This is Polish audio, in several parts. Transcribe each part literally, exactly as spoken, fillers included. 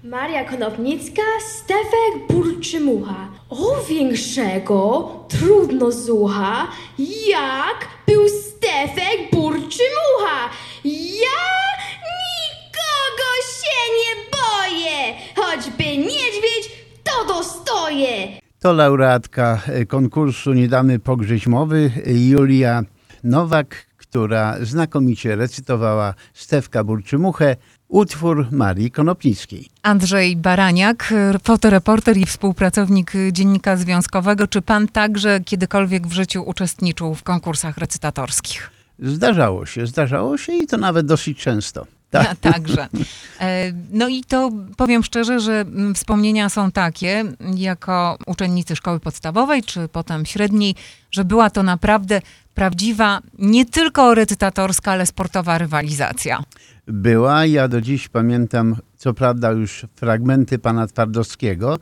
Maria Konopnicka, Stefek Burczymucha. O większego trudno zucha, jak był Stefek Burczymucha. Ja nikogo się nie boję, choćby niedźwiedź, to dostoję. To laureatka konkursu Nie damy pogrzeć mowy, Julia Nowak, która znakomicie recytowała Stefka Burczymuchę, utwór Marii Konopnickiej. Andrzej Baraniak, fotoreporter i współpracownik Dziennika Związkowego. Czy pan także kiedykolwiek w życiu uczestniczył w konkursach recytatorskich? Zdarzało się, zdarzało się i to nawet dosyć często. Tak. Ja także. No i to powiem szczerze, że wspomnienia są takie, jako uczennicy szkoły podstawowej, czy potem średniej, że była to naprawdę prawdziwa, nie tylko recytatorska, ale sportowa rywalizacja. Była. Ja do dziś pamiętam, co prawda już fragmenty pana Twardowskiego.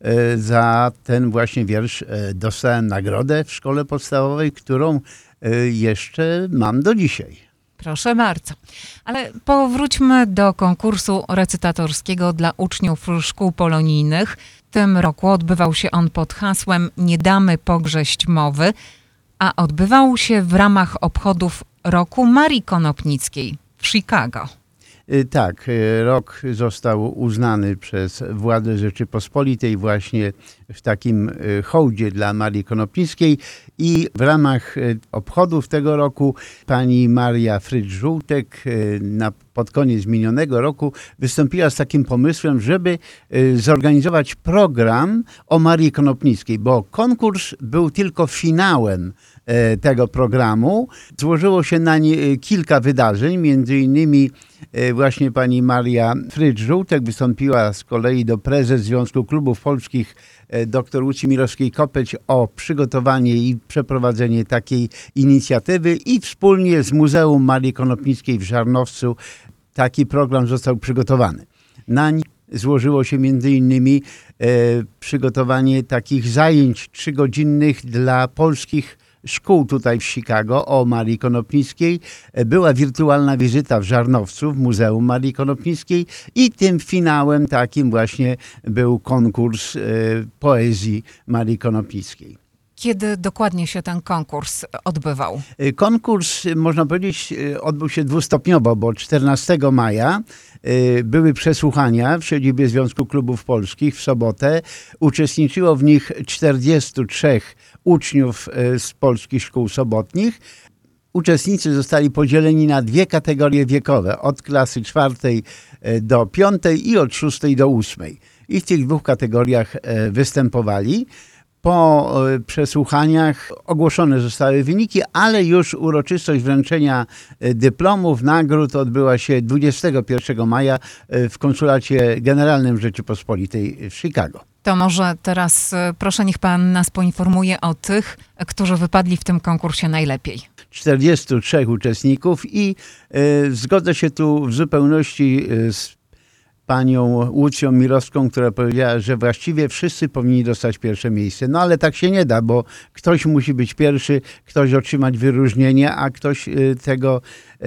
Za ten właśnie wiersz dostałem nagrodę w szkole podstawowej, którą jeszcze mam do dzisiaj. Proszę bardzo. Ale powróćmy do konkursu recytatorskiego dla uczniów szkół polonijnych. W tym roku odbywał się on pod hasłem Nie damy pogrześć mowy, a odbywał się w ramach obchodów Roku Marii Konopnickiej w Chicago. Tak, rok został uznany przez władze Rzeczypospolitej właśnie w takim hołdzie dla Marii Konopnickiej i w ramach obchodów tego roku pani Maria Frydż-Żółtek na, pod koniec minionego roku wystąpiła z takim pomysłem, żeby zorganizować program o Marii Konopnickiej, bo konkurs był tylko finałem tego programu. Złożyło się na nie kilka wydarzeń, między innymi właśnie pani Maria Frydż-Żółtek wystąpiła z kolei do prezes Związku Klubów Polskich dr Łucji Mirowskiej-Kopeć o przygotowanie i przeprowadzenie takiej inicjatywy i wspólnie z Muzeum Marii Konopnickiej w Żarnowcu taki program został przygotowany. Nań złożyło się między innymi e, przygotowanie takich zajęć trzygodzinnych dla polskich szkół tutaj w Chicago o Marii Konopnickiej. Była wirtualna wizyta w Żarnowcu, w Muzeum Marii Konopnickiej i tym finałem takim właśnie był konkurs e, poezji Marii Konopnickiej. Kiedy dokładnie się ten konkurs odbywał? Konkurs, można powiedzieć, odbył się dwustopniowo, bo czternastego maja były przesłuchania w siedzibie Związku Klubów Polskich w sobotę. Uczestniczyło w nich czterdziestu trzech uczniów z polskich szkół sobotnich. Uczestnicy zostali podzieleni na dwie kategorie wiekowe, od klasy czwartej do piątej i od szóstej do ósmej. I w tych dwóch kategoriach występowali. Po przesłuchaniach ogłoszone zostały wyniki, ale już uroczystość wręczenia dyplomów, nagród odbyła się dwudziestego pierwszego maja w Konsulacie Generalnym Rzeczypospolitej w Chicago. To może teraz proszę, niech pan nas poinformuje o tych, którzy wypadli w tym konkursie najlepiej. czterdziestu trzech uczestników i y, zgodzę się tu w zupełności z panią Łucją Mirowską, która powiedziała, że właściwie wszyscy powinni dostać pierwsze miejsce. No ale tak się nie da, bo ktoś musi być pierwszy, ktoś otrzymać wyróżnienie, a ktoś tego e,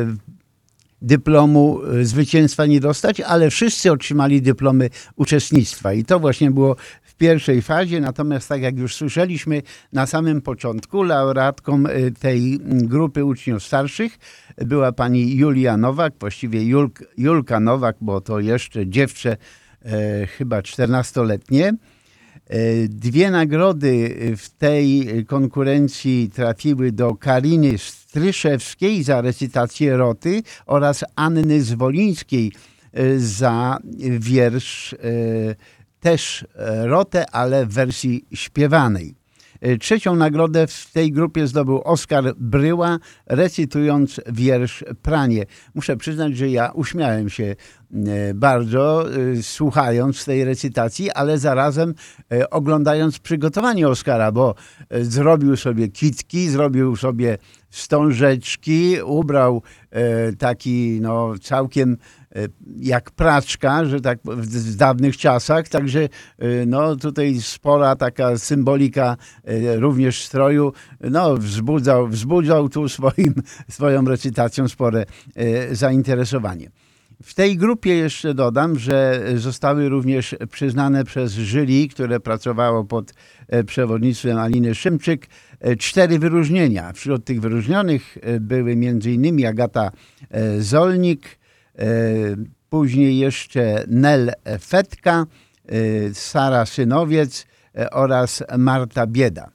dyplomu zwycięstwa nie dostać, ale wszyscy otrzymali dyplomy uczestnictwa. I to właśnie było w pierwszej fazie. Natomiast tak jak już słyszeliśmy na samym początku, laureatką tej grupy uczniów starszych była pani Julia Nowak, właściwie Julk, Julka Nowak, bo to jeszcze dziewczę e, chyba czternastoletnie. E, dwie nagrody w tej konkurencji trafiły do Kariny Stryszewskiej za recytację Roty oraz Anny Zwolińskiej e, za wiersz e, też Rotę, ale w wersji śpiewanej. Trzecią nagrodę w tej grupie zdobył Oskar Bryła, recytując wiersz Pranie. Muszę przyznać, że ja uśmiałem się bardzo, słuchając tej recytacji, ale zarazem oglądając przygotowanie Oskara, bo zrobił sobie kitki, zrobił sobie wstążeczki, ubrał taki no, całkiem jak praczka, że tak w dawnych czasach, także no tutaj spora taka symbolika również stroju, no wzbudzał, wzbudzał tu swoim, swoją recytacją spore zainteresowanie. W tej grupie jeszcze dodam, że zostały również przyznane przez jury, które pracowało pod przewodnictwem Aliny Szymczyk, cztery wyróżnienia. Wśród tych wyróżnionych były między innymi Agata Zolnik, później jeszcze Nel Fetka, Sara Synowiec oraz Marta Bieda.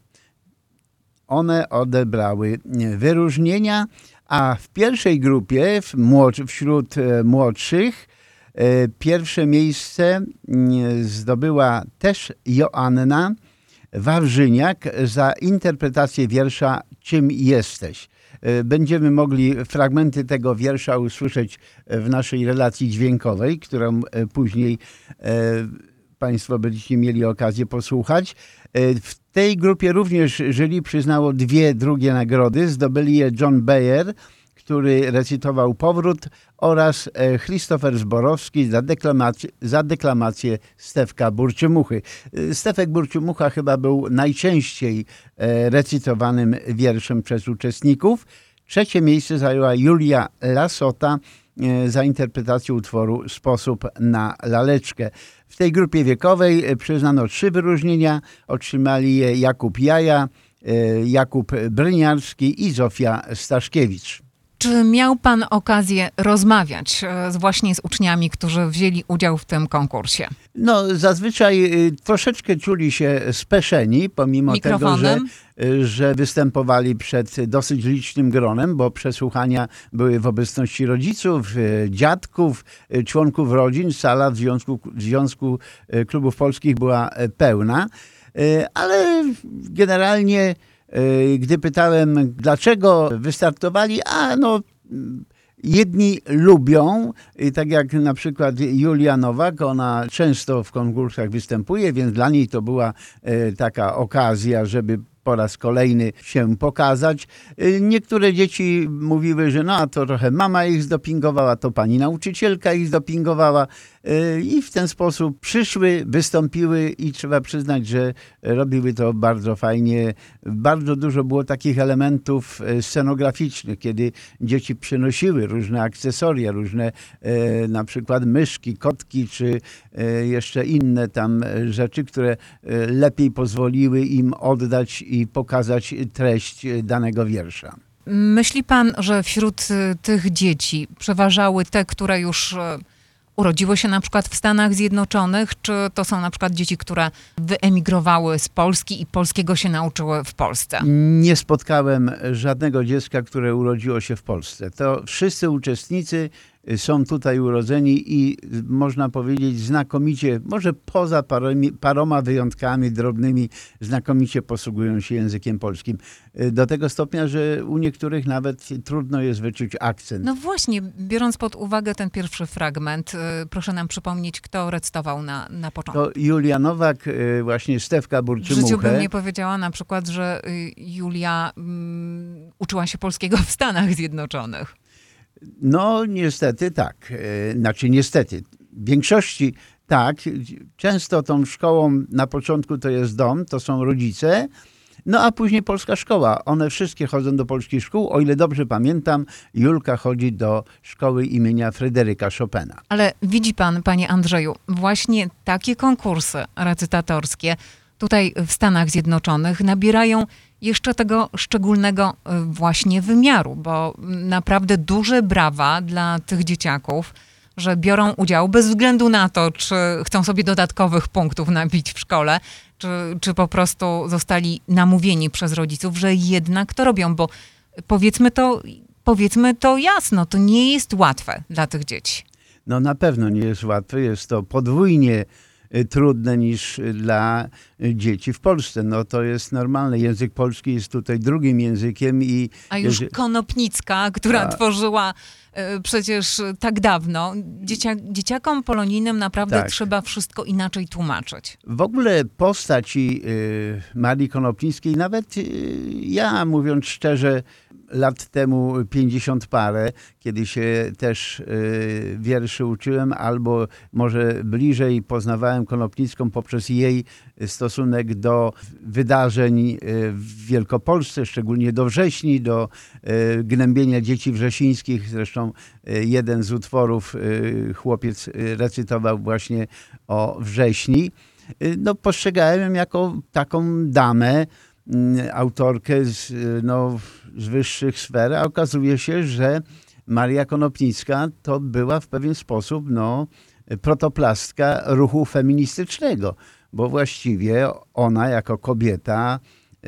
One odebrały wyróżnienia, a w pierwszej grupie wśród młodszych pierwsze miejsce zdobyła też Joanna Wawrzyniak za interpretację wiersza Czym jesteś. Będziemy mogli fragmenty tego wiersza usłyszeć w naszej relacji dźwiękowej, którą później Państwo będziecie mieli okazję posłuchać. W tej grupie również jury przyznało dwie drugie nagrody. Zdobyli je John Bayer, który recytował Powrót, oraz Christopher Zborowski za deklamację, za deklamację Stefka Burczymuchy. Stefek Burczymucha chyba był najczęściej recytowanym wierszem przez uczestników. Trzecie miejsce zajęła Julia Lasota za interpretację utworu Sposób na laleczkę. W tej grupie wiekowej przyznano trzy wyróżnienia. Otrzymali je Jakub Jaja, Jakub Bryniarski i Zofia Staszkiewicz. Czy miał pan okazję rozmawiać z, właśnie z uczniami, którzy wzięli udział w tym konkursie? No, zazwyczaj troszeczkę czuli się speszeni, pomimo Mikrofonem? tego, że, że występowali przed dosyć licznym gronem, bo przesłuchania były w obecności rodziców, dziadków, członków rodzin. Sala w Związku, w Związku Klubów Polskich była pełna, ale generalnie gdy pytałem, dlaczego wystartowali, a no jedni lubią, tak jak na przykład Julia Nowak, ona często w konkursach występuje, więc dla niej to była taka okazja, żeby po raz kolejny się pokazać. Niektóre dzieci mówiły, że no a to trochę mama ich zdopingowała, to pani nauczycielka ich zdopingowała i w ten sposób przyszły, wystąpiły i trzeba przyznać, że robiły to bardzo fajnie. Bardzo dużo było takich elementów scenograficznych, kiedy dzieci przynosiły różne akcesoria, różne na przykład myszki, kotki, czy jeszcze inne tam rzeczy, które lepiej pozwoliły im oddać i pokazać treść danego wiersza. Myśli pan, że wśród tych dzieci przeważały te, które już urodziły się na przykład w Stanach Zjednoczonych, czy to są na przykład dzieci, które wyemigrowały z Polski i polskiego się nauczyły w Polsce? Nie spotkałem żadnego dziecka, które urodziło się w Polsce. To wszyscy uczestnicy są tutaj urodzeni i można powiedzieć znakomicie, może poza paroma, paroma wyjątkami drobnymi, znakomicie posługują się językiem polskim. Do tego stopnia, że u niektórych nawet trudno jest wyczuć akcent. No właśnie, biorąc pod uwagę ten pierwszy fragment, proszę nam przypomnieć, kto recytował na, na początku. To Julia Nowak, właśnie Stefka Burczymuchę. W życiu bym nie powiedziała na przykład, że Julia um, uczyła się polskiego w Stanach Zjednoczonych. No niestety tak. Znaczy niestety. W większości tak. Często tą szkołą na początku to jest dom, to są rodzice, no a później polska szkoła. One wszystkie chodzą do polskich szkół. O ile dobrze pamiętam, Julka chodzi do szkoły imienia Fryderyka Chopina. Ale widzi pan, panie Andrzeju, właśnie takie konkursy recytatorskie tutaj w Stanach Zjednoczonych nabierają jeszcze tego szczególnego właśnie wymiaru, bo naprawdę duże brawa dla tych dzieciaków, że biorą udział bez względu na to, czy chcą sobie dodatkowych punktów nabić w szkole, czy, czy po prostu zostali namówieni przez rodziców, że jednak to robią, bo powiedzmy to, powiedzmy to jasno, to nie jest łatwe dla tych dzieci. No na pewno nie jest łatwe, jest to podwójnie trudne niż dla dzieci w Polsce. No to jest normalne. Język polski jest tutaj drugim językiem. I A już jeży... Konopnicka, która A... tworzyła y, przecież tak dawno. Dziecia... Dzieciakom polonijnym naprawdę tak. trzeba wszystko inaczej tłumaczyć. W ogóle postaci y, Marii Konopnickiej, nawet y, ja, mówiąc szczerze, lat temu pięćdziesiąt parę, kiedy się też y, wierszy uczyłem, albo może bliżej poznawałem Konopnicką poprzez jej stosunek do wydarzeń w Wielkopolsce, szczególnie do wrześni, do y, gnębienia dzieci wrzesińskich. Zresztą Zresztą jeden z utworów chłopiec recytował właśnie o wrześni. No, postrzegałem ją jako taką damę, autorkę z, no, z wyższych sfer, a okazuje się, że Maria Konopnicka to była w pewien sposób no, protoplastka ruchu feministycznego, bo właściwie ona jako kobieta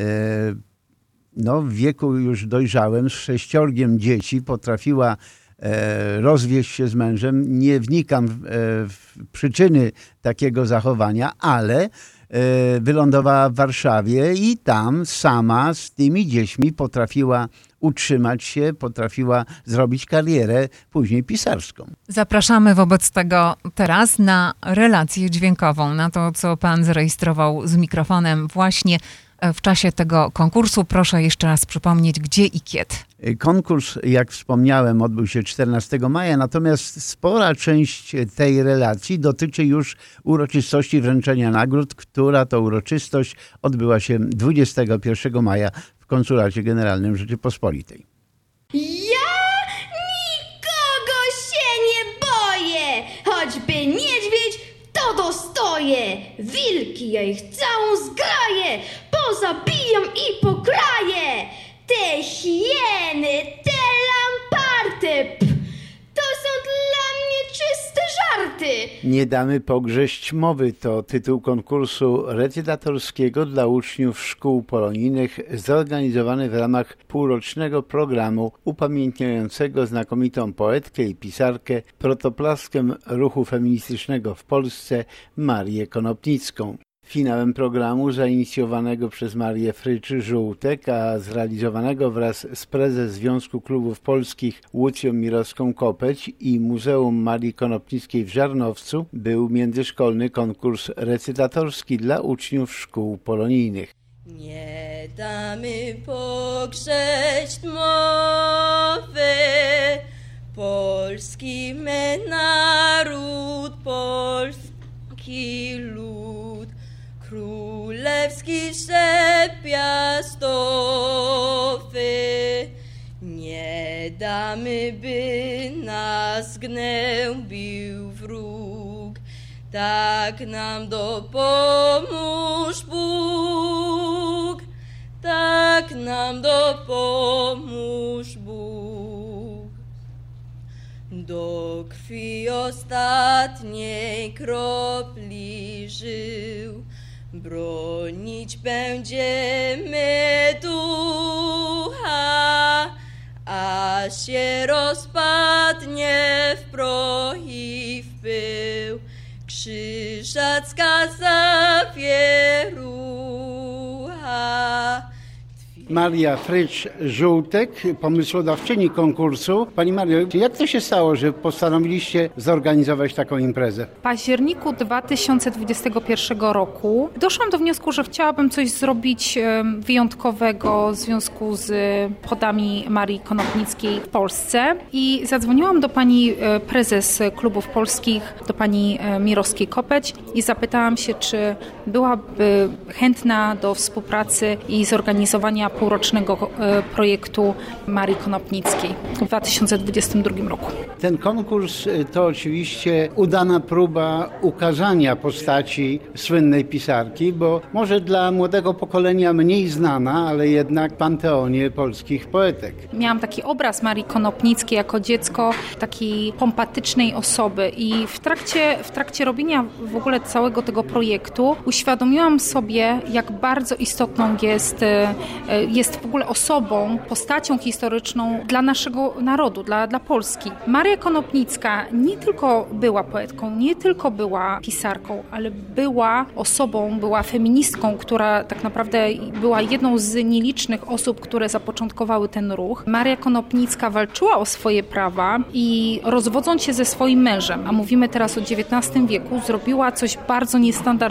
no, w wieku już dojrzałym z sześciorgiem dzieci potrafiła rozwieść się z mężem. Nie wnikam w, w przyczyny takiego zachowania, ale wylądowała w Warszawie i tam sama z tymi dziećmi potrafiła utrzymać się, potrafiła zrobić karierę później pisarską. Zapraszamy wobec tego teraz na relację dźwiękową, na to, co pan zarejestrował z mikrofonem właśnie w czasie tego konkursu. Proszę jeszcze raz przypomnieć, gdzie i kiedy. Konkurs, jak wspomniałem, odbył się czternastego maja, natomiast spora część tej relacji dotyczy już uroczystości wręczenia nagród, która to uroczystość odbyła się dwudziestego pierwszego maja w Konsulacie Generalnym Rzeczypospolitej. Ja nikogo się nie boję, choćby niedźwiedź to dostoję. Wilki ja ich całą zgraję, pozabijam i pokraję. Te hieny, te lamparty, pf, to są dla mnie czyste żarty. Nie damy pogrześć mowy to tytuł konkursu recytatorskiego dla uczniów szkół polonijnych zorganizowany w ramach półrocznego programu upamiętniającego znakomitą poetkę i pisarkę, protoplaskę ruchu feministycznego w Polsce Marię Konopnicką. Finałem programu zainicjowanego przez Marię Frycz-Żółtek, a zrealizowanego wraz z prezes Związku Klubów Polskich Łucją Mirowską-Kopeć i Muzeum Marii Konopnickiej w Żarnowcu był międzyszkolny konkurs recytatorski dla uczniów szkół polonijnych. Nie damy pogrzeć mowy, polski my naród, polski lud. Królewski szep piastowy, nie damy, by nas gnębił wróg. Tak nam dopomóż Bóg, tak nam dopomóż Bóg. Do krwi ostatniej kropli żył, bronić będziemy ducha, a się rozpadnie w proch i w pył krzyżacka zawierucha. Maria Frycz-Żółtek, pomysłodawczyni konkursu. Pani Mario, jak to się stało, że postanowiliście zorganizować taką imprezę? W październiku dwa tysiące dwudziestego pierwszego roku doszłam do wniosku, że chciałabym coś zrobić wyjątkowego w związku z podami Marii Konopnickiej w Polsce i zadzwoniłam do pani prezes klubów polskich, do pani Mirowskiej-Kopeć i zapytałam się, czy byłaby chętna do współpracy i zorganizowania półrocznego projektu Marii Konopnickiej w dwa tysiące dwudziestym drugim roku. Ten konkurs to oczywiście udana próba ukazania postaci słynnej pisarki, bo może dla młodego pokolenia mniej znana, ale jednak w panteonie polskich poetek. Miałam taki obraz Marii Konopnickiej jako dziecko, takiej pompatycznej osoby i w trakcie, w trakcie robienia w ogóle całego tego projektu uświadomiłam sobie, jak bardzo istotną jest jest w ogóle osobą, postacią historyczną dla naszego narodu, dla, dla Polski. Maria Konopnicka nie tylko była poetką, nie tylko była pisarką, ale była osobą, była feministką, która tak naprawdę była jedną z nielicznych osób, które zapoczątkowały ten ruch. Maria Konopnicka walczyła o swoje prawa i rozwodząc się ze swoim mężem, a mówimy teraz o dziewiętnastym wieku, zrobiła coś bardzo niestandardowego.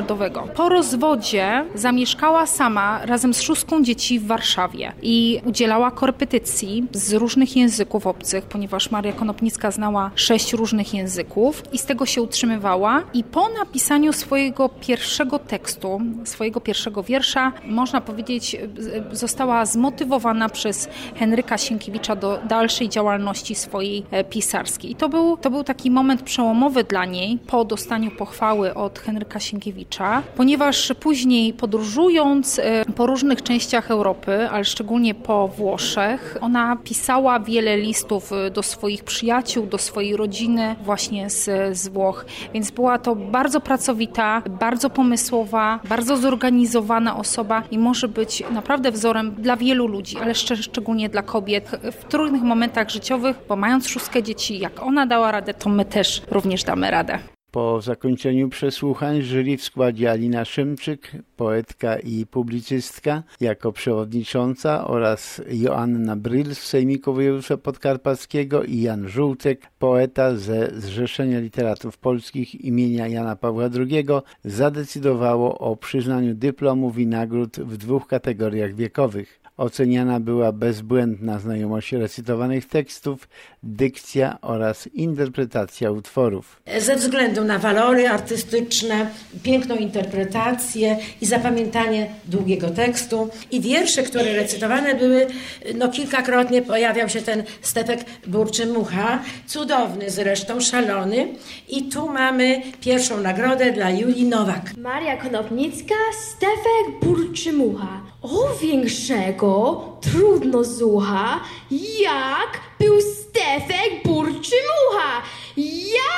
Po rozwodzie zamieszkała sama razem z szóstką dzieci w Warszawie i udzielała korepetycji z różnych języków obcych, ponieważ Maria Konopnicka znała sześć różnych języków i z tego się utrzymywała. I po napisaniu swojego pierwszego tekstu, swojego pierwszego wiersza, można powiedzieć, została zmotywowana przez Henryka Sienkiewicza do dalszej działalności swojej pisarskiej. I to był, to był taki moment przełomowy dla niej po dostaniu pochwały od Henryka Sienkiewicza, ponieważ później podróżując po różnych częściach Europy, ale szczególnie po Włoszech, ona pisała wiele listów do swoich przyjaciół, do swojej rodziny właśnie z, z Włoch. Więc była to bardzo pracowita, bardzo pomysłowa, bardzo zorganizowana osoba i może być naprawdę wzorem dla wielu ludzi, ale szczególnie dla kobiet w trudnych momentach życiowych, bo mając szóstkę dzieci, jak ona dała radę, to my też również damy radę. Po zakończeniu przesłuchań jury w składzie Alina Szymczyk, poetka i publicystka jako przewodnicząca, oraz Joanna Bryl z Sejmiku Województwa Podkarpackiego i Jan Żółtek, poeta ze Zrzeszenia Literatów Polskich imienia Jana Pawła drugiego, zadecydowało o przyznaniu dyplomów i nagród w dwóch kategoriach wiekowych. Oceniana była bezbłędna znajomość recytowanych tekstów, dykcja oraz interpretacja utworów. Ze względu na walory artystyczne, piękną interpretację i zapamiętanie długiego tekstu. I wiersze, które recytowane były, no kilkakrotnie pojawiał się ten Stefek Burczy-Mucha, cudowny zresztą, szalony. I tu mamy pierwszą nagrodę dla Julii Nowak. Maria Konopnicka, Stefek Burczy-Mucha. O większego trudno słucha, jak był Stefek Burczy-Mucha. Ja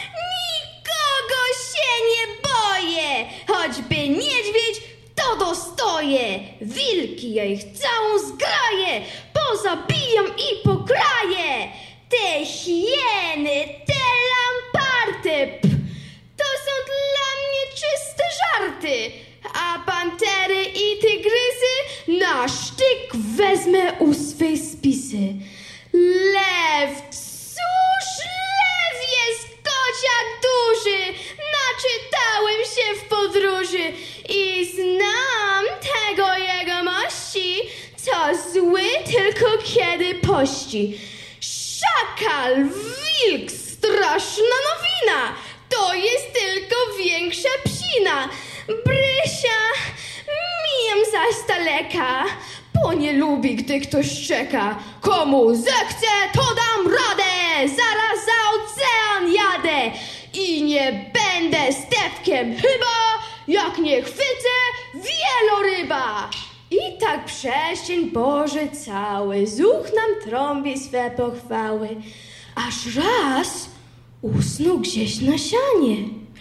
nikogo się nie boję, choćby niedźwiedź, to dostoję. Wilki ja ich całą zgraję, pozabijam i pokraję. Te hieny, te lamparty, pf, to są dla mnie czyste żarty. A pantery i tygrysy na sztyk wezmę u swej spisy. Lew, cóż lew jest kociak duży, naczytałem się w podróży i znam tego jego mości, co zły tylko kiedy pości. Szakal, wilk, straszna nowina, to jest tylko większa psina. Brysia, mijam zaś z daleka, bo nie lubi, gdy ktoś czeka. Komu zechce, to dam radę, zaraz za ocean jadę i nie będę Stefkiem chyba, jak nie chwycę wieloryba. I tak prześcień Boże cały, z uch nam trąbi swe pochwały, aż raz usnął gdzieś na sianie.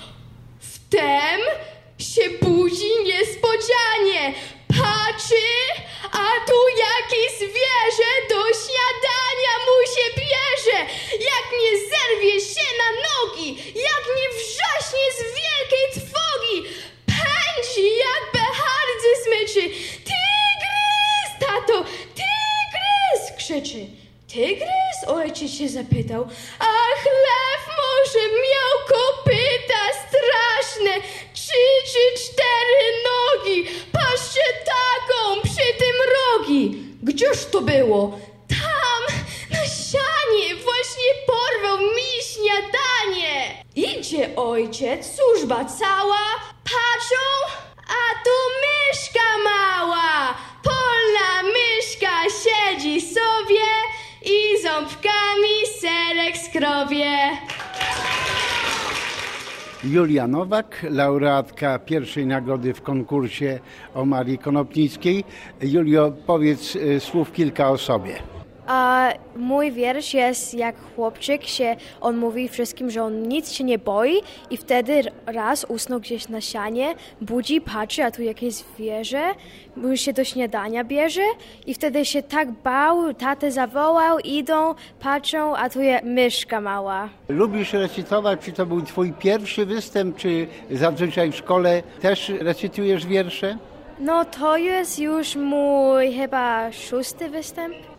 Wtem się budzi niespodzianie, patrzy, a tu jakieś zwierzę do śniadania mu się bierze. Jak nie zerwie się na nogi, jak nie wrzaśnie z wielkiej trwogi, pędzi jak behardzy smyczy. Tygrys, tato, tygrys, krzyczy. Tygrys? Ojciec się zapytał. Ach, lew może miał kopyta straszne, trzy czy cztery nogi, paszczę taką, przy tym rogi. Gdzież to było? Tam, na sianie, właśnie porwał mi śniadanie. Idzie ojciec, służba cała, patrzą, a tu myszka mała, polna myszka siedzi sobie i ząbkami serek skrobie. Julia Nowak, laureatka pierwszej nagrody w konkursie o Marii Konopnickiej. Julio, powiedz słów kilka o sobie. A mój wiersz jest jak chłopczyk się, on mówi wszystkim, że on nic się nie boi i wtedy raz usnął gdzieś na sianie, budzi, patrzy, a tu jakieś zwierzę, mu się do śniadania bierze i wtedy się tak bał, tatę zawołał, idą, patrzą, a tu jest myszka mała. Lubisz recytować? Czy to był twój pierwszy występ, czy zazwyczaj w szkole też recytujesz wiersze? No to jest już mój chyba szósty występ.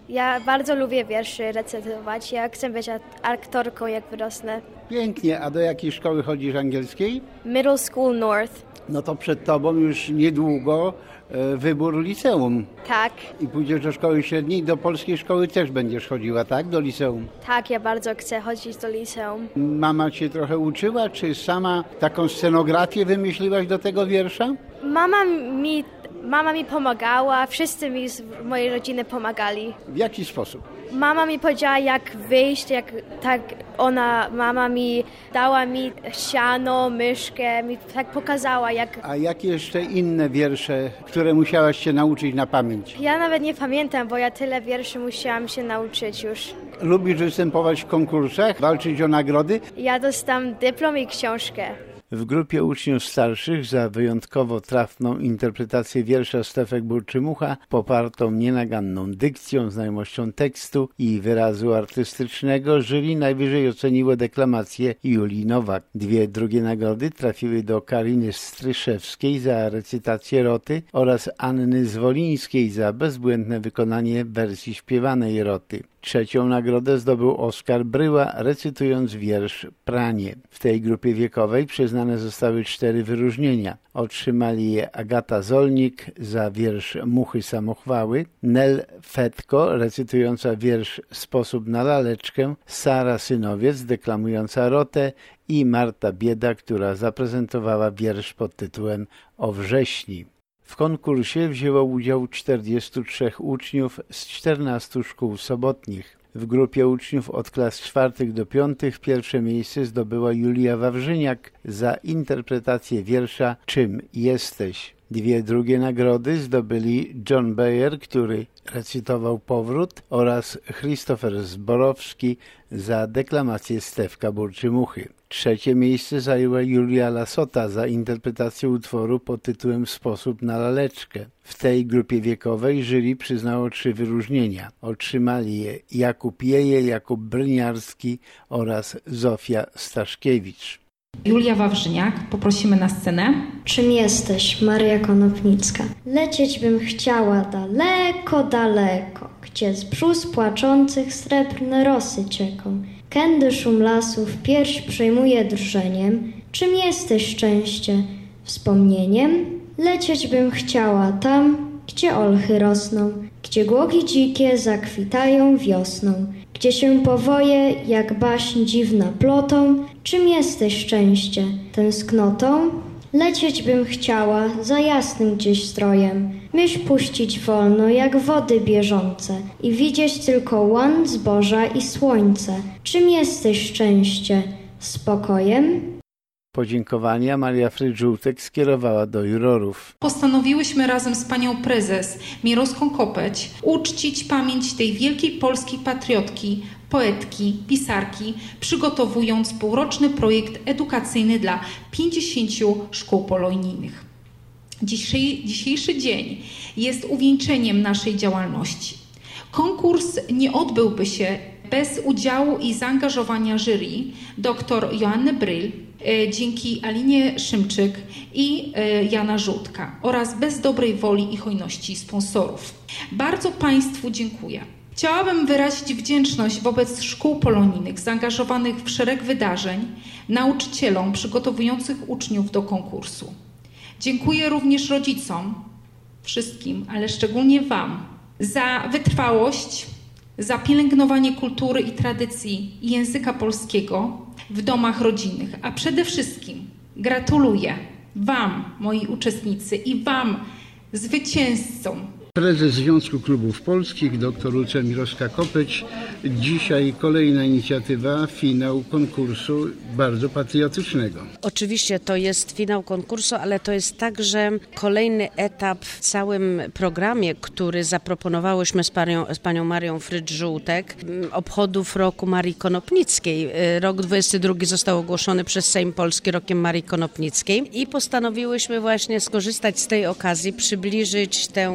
Ja bardzo lubię wiersze recytować. Ja chcę być aktorką, jak wyrosnę. Pięknie. A do jakiej szkoły chodzisz angielskiej? Middle School North. No to przed tobą już niedługo e, wybór liceum. Tak, I pójdziesz do szkoły średniej, do polskiej szkoły też będziesz chodziła, tak? Do liceum. tak, ja bardzo chcę chodzić do liceum. Mama cię trochę uczyła, czy sama taką scenografię wymyśliłaś do tego wiersza? Mama mi, mama mi pomagała, wszyscy mi z mojej rodziny pomagali. W jaki sposób? Mama mi powiedziała, jak wyjść, jak tak ona, mama mi dała mi siano, myszkę, mi tak pokazała, jak... A jakie jeszcze inne wiersze, które musiałaś się nauczyć na pamięć? Ja nawet nie pamiętam, bo ja tyle wierszy musiałam się nauczyć już. Lubisz występować w konkursach, walczyć o nagrody? Ja dostałam dyplom i książkę. W grupie uczniów starszych za wyjątkowo trafną interpretację wiersza Stefek Burczymucha, popartą nienaganną dykcją, znajomością tekstu i wyrazu artystycznego, jury najwyżej oceniło deklamację Julii Nowak. Dwie drugie nagrody trafiły do Kariny Stryszewskiej za recytację Roty oraz Anny Zwolińskiej za bezbłędne wykonanie wersji śpiewanej Roty. Trzecią nagrodę zdobył Oskar Bryła, recytując wiersz Pranie. W tej grupie wiekowej przyznane zostały cztery wyróżnienia. Otrzymali je Agata Zolnik za wiersz Muchy samochwały, Nel Fetko, recytująca wiersz Sposób na laleczkę, Sara Synowiec, deklamująca Rotę i Marta Bieda, która zaprezentowała wiersz pod tytułem O wrześni. W konkursie wzięło udział czterdziestu trzech uczniów z czternastu szkół sobotnich. W grupie uczniów od klas czwartych do piątych pierwsze miejsce zdobyła Julia Wawrzyniak za interpretację wiersza Czym jesteś. Dwie drugie nagrody zdobyli John Bayer, który recytował Powrót, oraz Christopher Zborowski za deklamację Stefka Burczymuchy. Trzecie miejsce zajęła Julia Lasota za interpretację utworu pod tytułem Sposób na laleczkę. W tej grupie wiekowej jury przyznało trzy wyróżnienia. Otrzymali je Jakub Jeje, Jakub Bryniarski oraz Zofia Staszkiewicz. Julia Wawrzyniak, poprosimy na scenę. Czym jesteś, Maria Konopnicka? Lecieć bym chciała daleko, daleko, gdzie z brzus płaczących srebrne rosy cieką. Kędy szum lasów pierś przejmuje drżeniem. Czym jesteś, szczęście? Wspomnieniem? Lecieć bym chciała tam, gdzie olchy rosną, gdzie głogi dzikie zakwitają wiosną, gdzie się powoje jak baśń dziwna plotą. Czym jesteś, szczęście? Tęsknotą? Lecieć bym chciała za jasnym gdzieś strojem, myśl puścić wolno jak wody bieżące i widzieć tylko łan zboża i słońce. Czym jesteś, szczęście? Spokojem? Podziękowania Maria Frydżółtek skierowała do jurorów. Postanowiłyśmy razem z panią prezes Miroską Kopeć uczcić pamięć tej wielkiej polskiej patriotki, poetki, pisarki, przygotowując półroczny projekt edukacyjny dla pięćdziesięciu szkół polonijnych. Dzisiejszy, dzisiejszy dzień jest uwieńczeniem naszej działalności. Konkurs nie odbyłby się bez udziału i zaangażowania jury dr Joanny Bryl, dzięki Alinie Szymczyk i Jana Żółtka oraz bez dobrej woli i hojności sponsorów. Bardzo Państwu dziękuję. Chciałabym wyrazić wdzięczność wobec szkół polonijnych zaangażowanych w szereg wydarzeń, nauczycielom przygotowujących uczniów do konkursu. Dziękuję również rodzicom, wszystkim, ale szczególnie Wam, za wytrwałość, za pielęgnowanie kultury i tradycji i języka polskiego w domach rodzinnych, a przede wszystkim gratuluję Wam, moi uczestnicy, i Wam, zwycięzcom. Prezes Związku Klubów Polskich, dr Lucja Mirowska-Kopeć. Dzisiaj kolejna inicjatywa, finał konkursu bardzo patriotycznego. Oczywiście to jest finał konkursu, ale to jest także kolejny etap w całym programie, który zaproponowałyśmy z panią, z panią Marią Frydż-Żółtek, obchodów roku Marii Konopnickiej. Rok dwudziesty drugi został ogłoszony przez Sejm Polski rokiem Marii Konopnickiej i postanowiłyśmy właśnie skorzystać z tej okazji, przybliżyć tę wspaniałą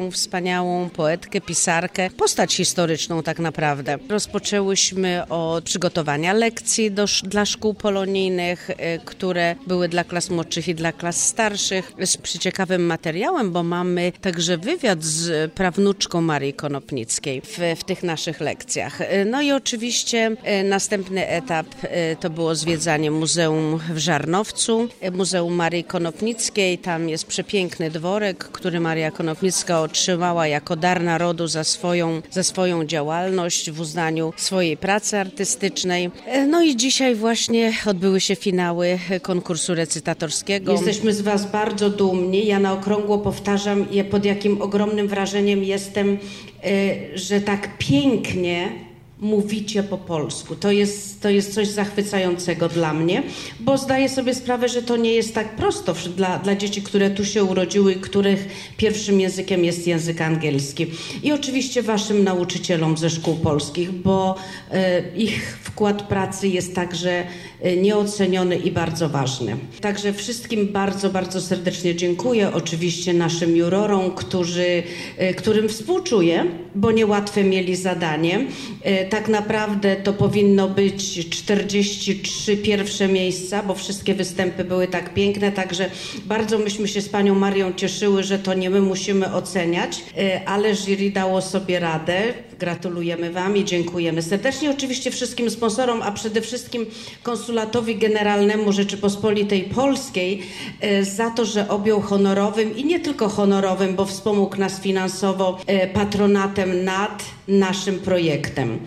wspaniałą poetkę, pisarkę, postać historyczną tak naprawdę. Rozpoczęłyśmy od przygotowania lekcji do, dla szkół polonijnych, które były dla klas młodszych i dla klas starszych, z przyciekawym materiałem, bo mamy także wywiad z prawnuczką Marii Konopnickiej w, w tych naszych lekcjach. No i oczywiście następny etap to było zwiedzanie Muzeum w Żarnowcu, Muzeum Marii Konopnickiej. Tam jest przepiękny dworek, który Maria Konopnicka otrzymała jako dar narodu za swoją, za swoją działalność w uznaniu swojej pracy artystycznej. No i dzisiaj właśnie odbyły się finały konkursu recytatorskiego. Jesteśmy z Was bardzo dumni. Ja na okrągło powtarzam, pod jakim ogromnym wrażeniem jestem, że tak pięknie mówicie po polsku. To jest, to jest coś zachwycającego dla mnie, bo zdaję sobie sprawę, że to nie jest tak prosto dla, dla dzieci, które tu się urodziły i których pierwszym językiem jest język angielski. I oczywiście waszym nauczycielom ze szkół polskich, bo e, ich wkład pracy jest także e, nieoceniony i bardzo ważny. Także wszystkim bardzo, bardzo serdecznie dziękuję. Oczywiście naszym jurorom, którzy, e, którym współczuję, bo niełatwe mieli zadanie. E, Tak naprawdę to powinno być czterdzieści trzy pierwsze miejsca, bo wszystkie występy były tak piękne, także bardzo myśmy się z panią Marią cieszyły, że to nie my musimy oceniać, ale jury dało sobie radę. Gratulujemy wam i dziękujemy serdecznie. Oczywiście wszystkim sponsorom, a przede wszystkim Konsulatowi Generalnemu Rzeczypospolitej Polskiej za to, że objął honorowym i nie tylko honorowym, bo wspomógł nas finansowo patronatem nad naszym projektem.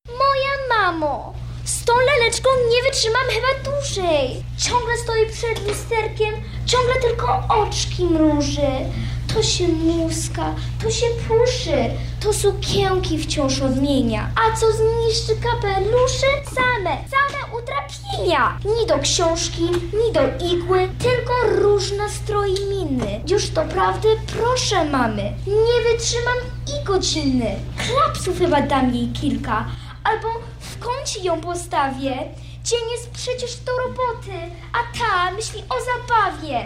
Mamo, z tą laleczką nie wytrzymam chyba dłużej. Ciągle stoi przed lusterkiem, ciągle tylko oczki mruży. To się muska, to się puszy, to sukienki wciąż odmienia. A co zniszczy kapeluszy? Same, same utrapienia. Ni do książki, ni do igły, tylko różne stroje miny. Już to prawdy proszę mamy, nie wytrzymam i godziny. Klapsów chyba dam jej kilka, albo w kącie ją postawię. Dzień jest przecież do roboty, a ta myśli o zabawie.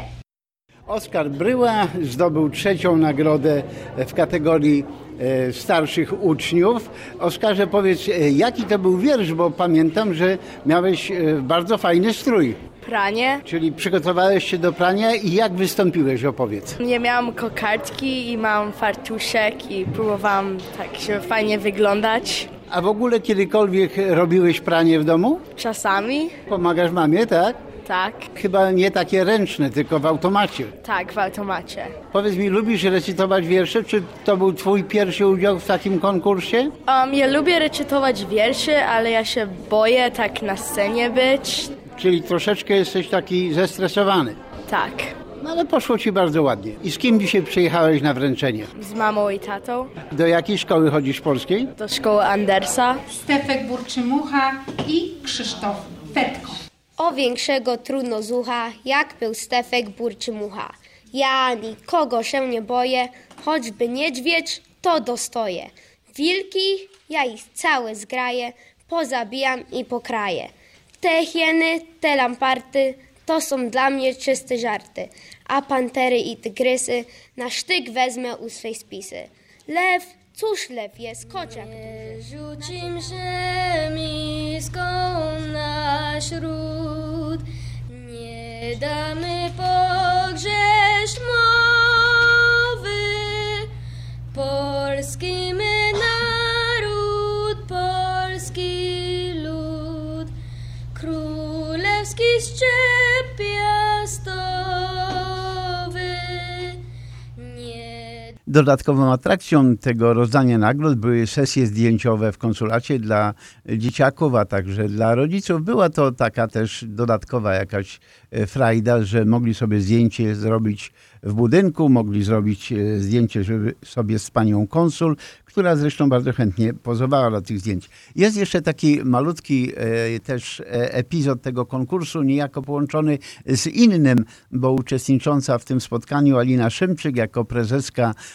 Oskar Bryła zdobył trzecią nagrodę w kategorii e, starszych uczniów. Oskarze, powiedz, e, jaki to był wiersz, bo pamiętam, że miałeś e, bardzo fajny strój. Pranie. Czyli przygotowałeś się do prania i jak wystąpiłeś, opowiedz. Ja miałam kokardki i mam fartuszek i próbowałam tak się fajnie wyglądać. A w ogóle kiedykolwiek robiłeś pranie w domu? Czasami. Pomagasz mamie, tak? Tak. Chyba nie takie ręczne, tylko w automacie. Tak, w automacie. Powiedz mi, lubisz recytować wiersze? Czy to był twój pierwszy udział w takim konkursie? Um, ja lubię recytować wiersze, ale ja się boję tak na scenie być. Czyli troszeczkę jesteś taki zestresowany. Tak. No ale poszło ci bardzo ładnie. I z kim dzisiaj przyjechałeś na wręczenie? Z mamą i tatą. Do jakiej szkoły chodzisz polskiej? Do szkoły Andersa. Stefek Burczymucha i Krzysztof Fetko. O większego trudno zucha, jak był Stefek Burczymucha. Ja nikogo się nie boję, choćby niedźwiedź, to dostoję. Wilki, ja ich całe zgraję, pozabijam i pokraję. Te hieny, te lamparty, to są dla mnie czyste żarty, a pantery i tygrysy na sztyk wezmę u swej spisy. Lew, cóż lew jest, kociak. Nie rzucim rzemiską na śród, nie damy pogrzesz mowy. Polski my naród, polski lud, królewski szczep piastowy. Nie... Dodatkową atrakcją tego rozdania nagród były sesje zdjęciowe w konsulacie dla dzieciaków, a także dla rodziców. Była to taka też dodatkowa jakaś frajda, że mogli sobie zdjęcie zrobić w budynku, mogli zrobić zdjęcie żeby sobie z panią konsul, która zresztą bardzo chętnie pozowała do tych zdjęć. Jest jeszcze taki malutki e, też epizod tego konkursu, niejako połączony z innym, bo uczestnicząca w tym spotkaniu Alina Szymczyk jako prezeska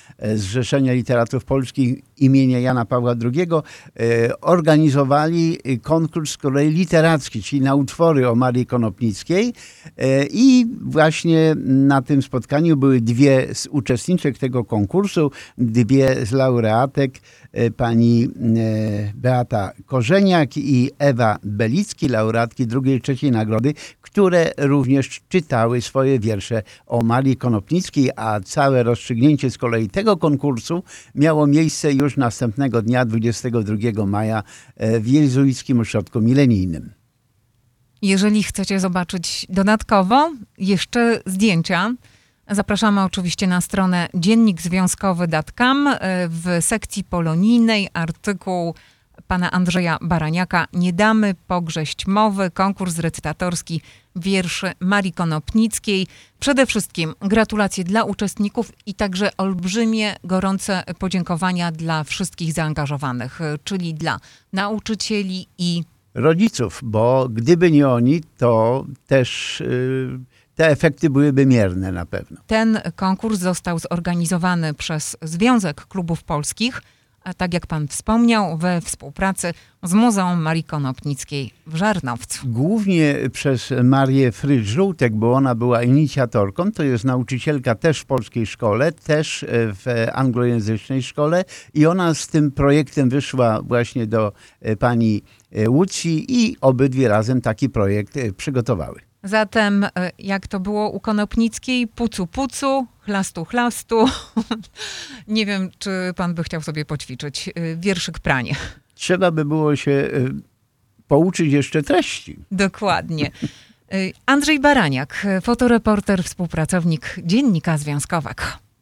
Zrzeszenia Literatów Polskich imienia Jana Pawła drugiego, organizowali konkurs z kolei literacki, czyli na utwory o Marii Konopnickiej. I właśnie na tym spotkaniu były dwie z uczestniczek tego konkursu, dwie z laureatek, pani Beata Korzeniak i Ewa Belicki, laureatki drugiej i trzeciej nagrody, które również czytały swoje wiersze o Marii Konopnickiej, a całe rozstrzygnięcie z kolei tego konkursu miało miejsce już następnego dnia, dwudziestego drugiego maja w Jezuickim Ośrodku Milenijnym. Jeżeli chcecie zobaczyć dodatkowo jeszcze zdjęcia, zapraszamy oczywiście na stronę dziennik związkowy kropka com. W sekcji polonijnej artykuł pana Andrzeja Baraniaka Nie damy pogrześć mowy, konkurs recytatorski wierszy Marii Konopnickiej. Przede wszystkim gratulacje dla uczestników i także olbrzymie, gorące podziękowania dla wszystkich zaangażowanych, czyli dla nauczycieli i rodziców, bo gdyby nie oni, to też yy, te efekty byłyby mierne na pewno. Ten konkurs został zorganizowany przez Związek Klubów Polskich, a tak jak pan wspomniał, we współpracy z Muzeum Marii Konopnickiej w Żarnowcu. Głównie przez Marię Frydż-Żółtek, bo ona była inicjatorką, to jest nauczycielka też w polskiej szkole, też w anglojęzycznej szkole i ona z tym projektem wyszła właśnie do pani Łucji i obydwie razem taki projekt przygotowały. Zatem, jak to było u Konopnickiej, pucu pucu, chlastu chlastu. Nie wiem, czy pan by chciał sobie poćwiczyć wierszyk pranie. Trzeba by było się pouczyć jeszcze treści. Dokładnie. Andrzej Baraniak, fotoreporter, współpracownik Dziennika Związkowego.